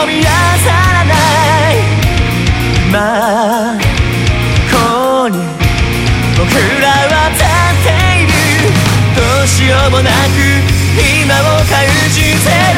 見当たらない真こに僕らは立っているどうしようもなく今を感じてる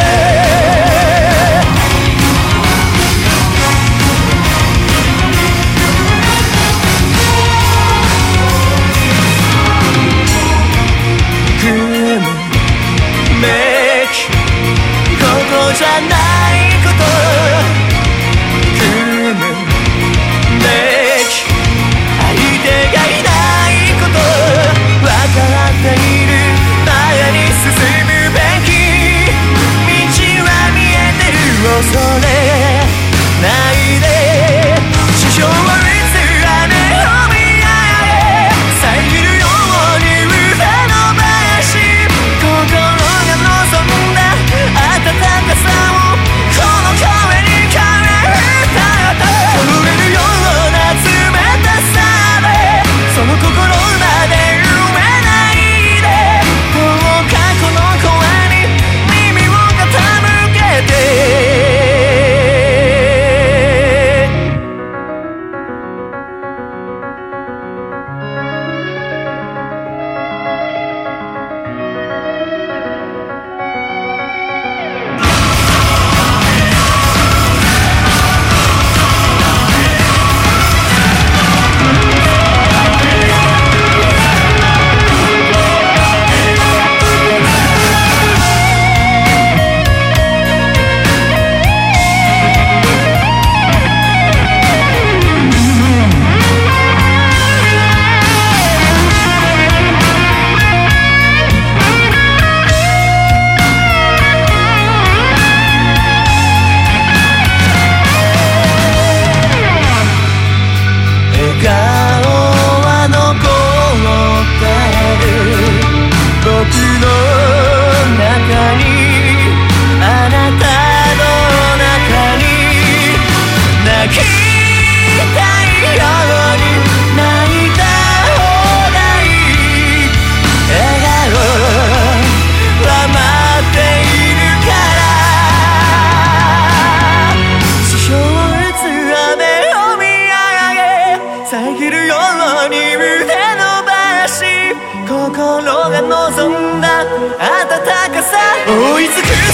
じゃないこと組むべき相手がいないこと分かっている前に進むべき道は見えてる恐れないで地上を打つ雨を見上げ遮るように腕伸ばし心が望んだ暖かさをこの声に変えたと震えるような冷たさでその心まで埋めないでどうかこの声に耳を傾けて遮るように腕伸ばし心が望んだ暖かさ追いつく